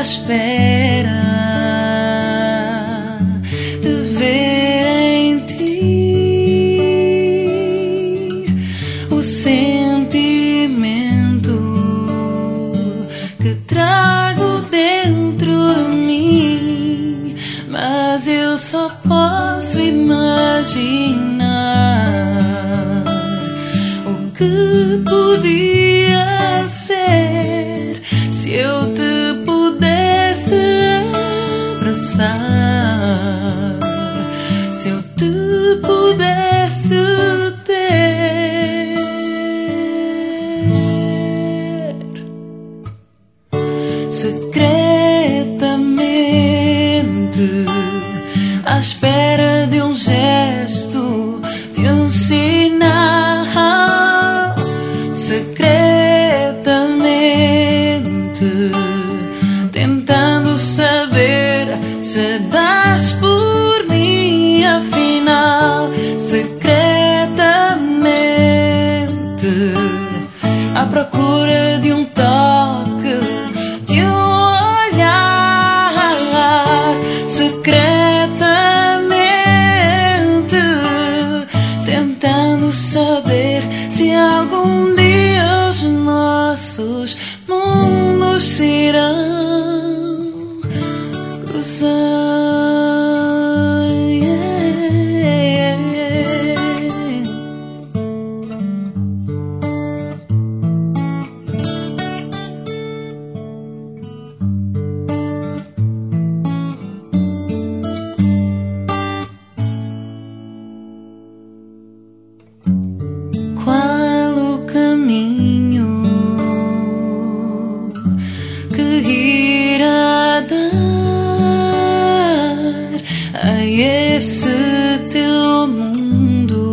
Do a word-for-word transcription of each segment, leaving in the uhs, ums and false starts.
espera de ver em ti o sentimento que trago dentro de mim, mas eu só posso imaginar o que podia ser se eu te pudesse abraçar, se eu te pudesse ter, secretamente, à espera de um gesto, de um sinal, secretamente, tentando saber se dás por mim afinal, secretamente, à procura de um toque, de um olhar, secretamente, tentando saber se algum dia os nossos mundos se irão cruzar. Qual o caminho que irá dar a esse teu mundo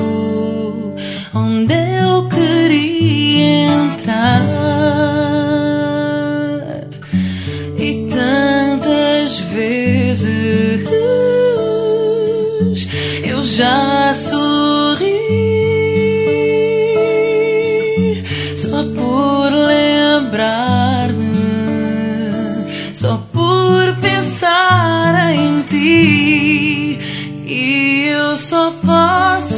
onde eu queria entrar? E tantas vezes eu já sorri só por lembrar-me, só por pensar em ti, e eu só posso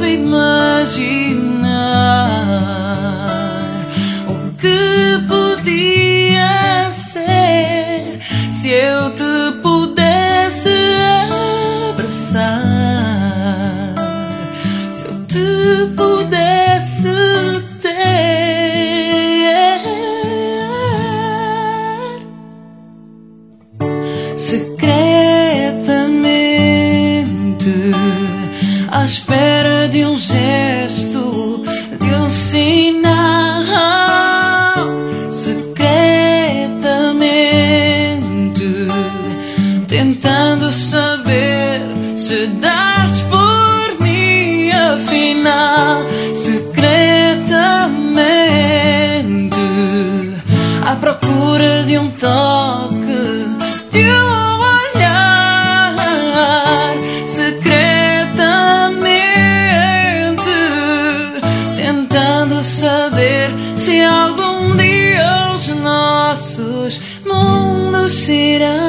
imaginar o que podia ser se eu te pudesse abraçar, se eu te pudesse secretamente, à espera de um gesto, de um sinal, secretamente, tentando saber se dás por mim afinal, secretamente, à procura de um toque, de um olhar, secretamente, tentando saber se algum dia os nossos mundos se irão